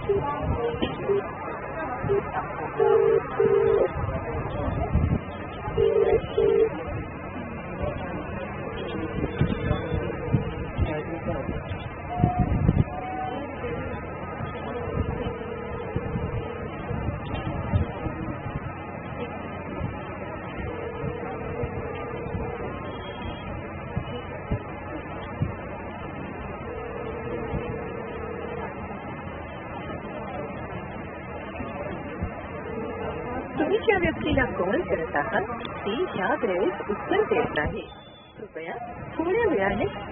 तुम्ही ज्या व्यक्तीला कॉल करत आहात ती ह्या वेळेस उत्तर देत नाही. कृपया थोड्या वेळाने